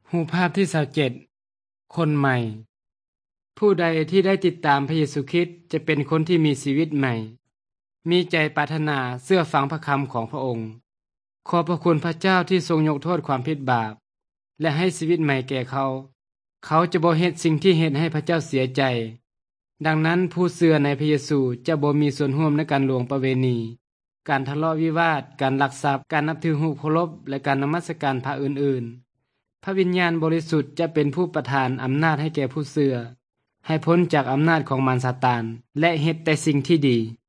รูปภาพที่27คนใหม่ผู้ใดที่ได้ติดตามพระเยซูคริสต์จะเป็นคนที่มีชีวิตใหม่มีใจปรารถนาเชื่อฟังพระคำของพระองค์ขอบพระคุณพระเจ้าที่ทรงยกโทษความผิดบาปและให้ชีวิตใหม่แก่เขาจะบ่เฮ็ดสิ่งที่เฮ็ดให้พระเจ้าเสียใจดังนั้นผู้เชื่อในพระเยซูจะบ่มีส่วนร่วมในการล่วงประเวณีการทะเลาะวิวาทการลักทรัพย์การนับถือรูปเคารพและการนมัสการพระอื่นๆพระวิญญาณบริสุทธิ์จะเป็นผู้ประทานอำนาจให้แก่ผู้เชื่อให้พ้นจากอำนาจของมารซาตานและเฮ็ดแต่สิ่งที่ดี